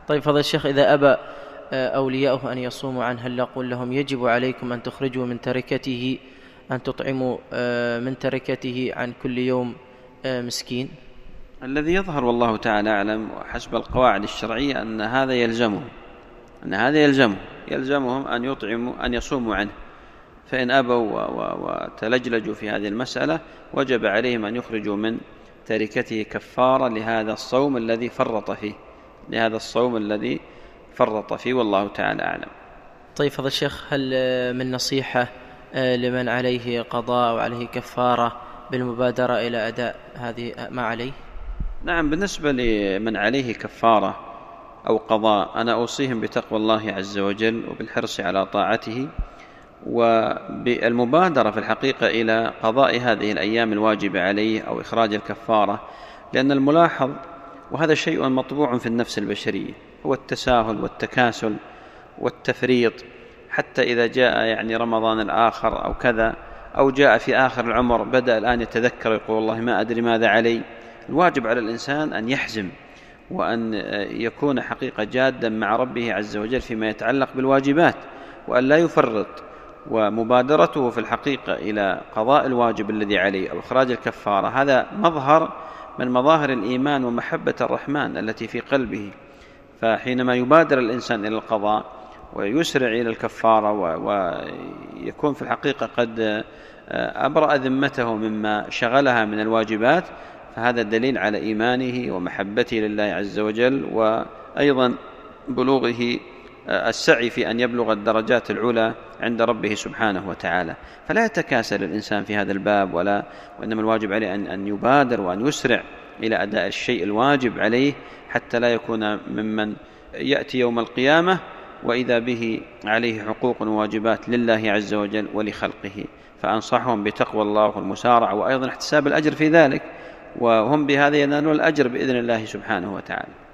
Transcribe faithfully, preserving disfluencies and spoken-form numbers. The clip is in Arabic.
طيب فضل الشيخ، إذا أبى أولياؤه أن يصوموا عنه هل نقول لهم يجب عليكم أن تخرجوا من تركته، أن تطعموا من تركته عن كل يوم مسكين؟ الذي يظهر والله تعالى أعلم وحسب القواعد الشرعية أن هذا يلزمهم أن هذا يلزمهم يلزمهم أن يطعموا أن يصوموا عنه، فإن أبوا وتلجلجوا في هذه المسألة وجب عليهم أن يخرجوا من تركته كفارة لهذا الصوم الذي فرط فيه لهذا الصوم الذي فرط فيه والله تعالى أعلم. طيب فضل الشيخ، هل من نصيحة لمن عليه قضاء أو عليه كفارة بالمبادرة إلى أداء هذه ما عليه؟ نعم، بالنسبة لمن عليه كفارة أو قضاء أنا أوصيهم بتقوى الله عز وجل وبالحرص على طاعته وبالمبادرة في الحقيقة إلى قضاء هذه الأيام الواجبة عليه أو إخراج الكفارة، لأن الملاحظ وهذا شيء مطبوع في النفس البشرية هو التساهل والتكاسل والتفريط، حتى إذا جاء يعني رمضان الآخر أو كذا أو جاء في آخر العمر بدأ الآن يتذكر يقول والله ما أدري ماذا علي. الواجب على الإنسان أن يحزم وأن يكون حقيقة جادا مع ربه عز وجل فيما يتعلق بالواجبات وأن لا يفرط، ومبادرته في الحقيقة إلى قضاء الواجب الذي عليه أو إخراج الكفارة هذا مظهر من مظاهر الإيمان ومحبة الرحمن التي في قلبه. فحينما يبادر الإنسان إلى القضاء ويسرع إلى الكفارة ويكون في الحقيقة قد أبرأ ذمته مما شغلها من الواجبات، فهذا دليل على إيمانه ومحبته لله عز وجل، وأيضا بلوغه السعي في أن يبلغ الدرجات العلى عند ربه سبحانه وتعالى. فلا يتكاسل الإنسان في هذا الباب، ولا وإنما الواجب عليه أن يبادر وأن يسرع إلى أداء الشيء الواجب عليه حتى لا يكون ممن يأتي يوم القيامة وإذا به عليه حقوق وواجبات لله عز وجل ولخلقه. فأنصحهم بتقوى الله والمسارعة وأيضا احتساب الأجر في ذلك، وهم بهذا ينالون الأجر بإذن الله سبحانه وتعالى.